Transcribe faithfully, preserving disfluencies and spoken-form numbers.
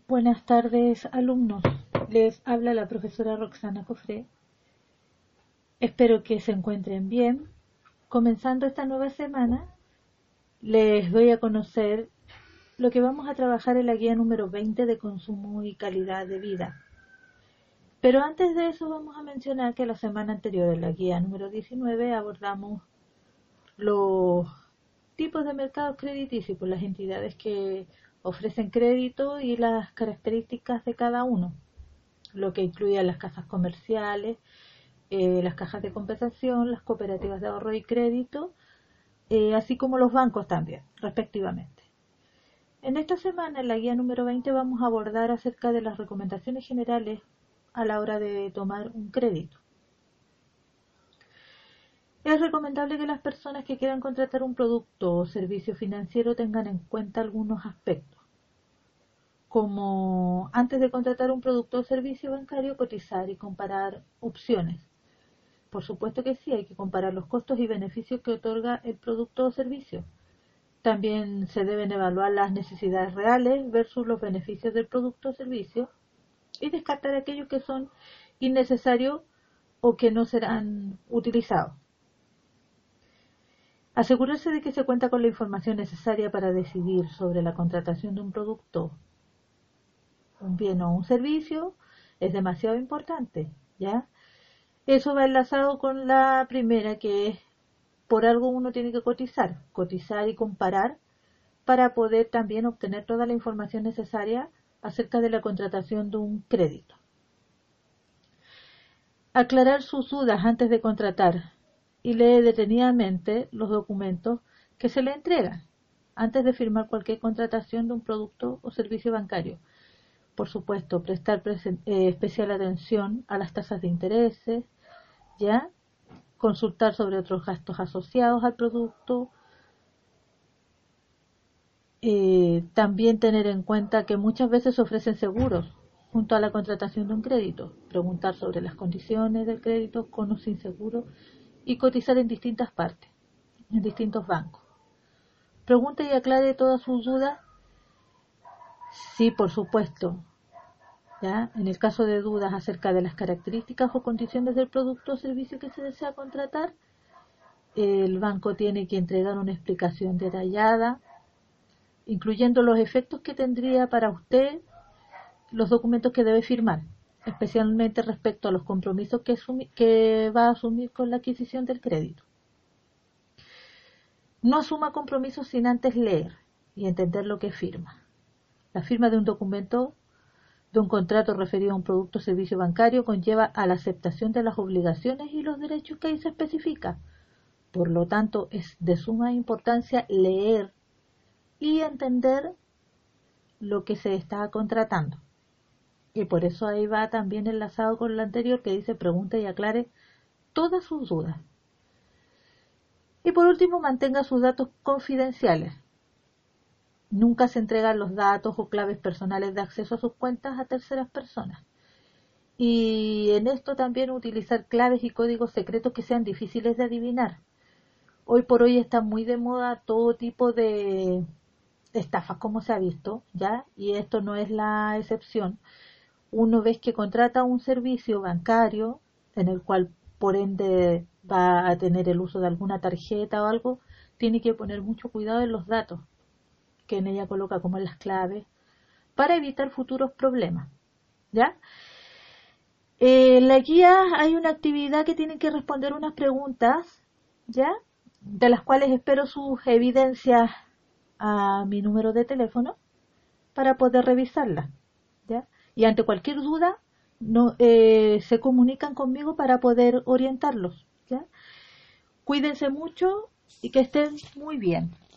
Buenas tardes, alumnos. Les habla la profesora Roxana Cofré. Espero que se encuentren bien. Comenzando esta nueva semana, les doy a conocer lo que vamos a trabajar en la guía número veinte de consumo y calidad de vida. Pero antes de eso vamos a mencionar que la semana anterior, en la guía número diecinueve, abordamos los tipos de mercados crediticios por las entidades que ofrecen crédito y las características de cada uno, lo que incluye las casas comerciales, eh, las cajas de compensación, las cooperativas de ahorro y crédito, eh, así como los bancos también, respectivamente. En esta semana, en la guía número veinte, vamos a abordar acerca de las recomendaciones generales a la hora de tomar un crédito. Es recomendable que las personas que quieran contratar un producto o servicio financiero tengan en cuenta algunos aspectos, como antes de contratar un producto o servicio bancario, cotizar y comparar opciones. Por supuesto que sí, hay que comparar los costos y beneficios que otorga el producto o servicio. También se deben evaluar las necesidades reales versus los beneficios del producto o servicio y descartar aquellos que son innecesarios o que no serán utilizados. Asegurarse de que se cuenta con la información necesaria para decidir sobre la contratación de un producto, un bien o un servicio es demasiado importante, ¿ya? Eso va enlazado con la primera, que es por algo uno tiene que cotizar, cotizar y comparar para poder también obtener toda la información necesaria acerca de la contratación de un crédito. Aclarar sus dudas antes de contratar y lee detenidamente los documentos que se le entregan antes de firmar cualquier contratación de un producto o servicio bancario. Por supuesto, prestar eh, especial atención a las tasas de intereses, ¿ya? Consultar sobre otros gastos asociados al producto. Eh, también tener en cuenta que muchas veces se ofrecen seguros junto a la contratación de un crédito. Preguntar sobre las condiciones del crédito con o sin seguro y cotizar en distintas partes, en distintos bancos. Pregunte y aclare todas sus dudas. Sí, por supuesto. ¿Ya? En el caso de dudas acerca de las características o condiciones del producto o servicio que se desea contratar, el banco tiene que entregar una explicación detallada, incluyendo los efectos que tendría para usted los documentos que debe firmar, especialmente respecto a los compromisos que, asumi- que va a asumir con la adquisición del crédito. No asuma compromisos sin antes leer y entender lo que firma. La firma de un documento de un contrato referido a un producto o servicio bancario conlleva a la aceptación de las obligaciones y los derechos que ahí se especifica. Por lo tanto, es de suma importancia leer y entender lo que se está contratando. Y por eso ahí va también enlazado con lo anterior que dice pregunte y aclare todas sus dudas. Y por último, mantenga sus datos confidenciales. Nunca se entregan los datos o claves personales de acceso a sus cuentas a terceras personas. Y en esto también utilizar claves y códigos secretos que sean difíciles de adivinar. Hoy por hoy está muy de moda todo tipo de estafas, como se ha visto, ¿ya? Y esto no es la excepción. Uno ve que contrata un servicio bancario en el cual por ende va a tener el uso de alguna tarjeta o algo, tiene que poner mucho cuidado en los datos que en ella coloca como en las claves para evitar futuros problemas, ¿ya? Eh, en la guía hay una actividad que tienen que responder unas preguntas, ¿ya? De las cuales espero sus evidencias a mi número de teléfono para poder revisarlas, ¿ya? Y ante cualquier duda no, eh, se comunican conmigo para poder orientarlos, ¿ya? Cuídense mucho y que estén muy bien.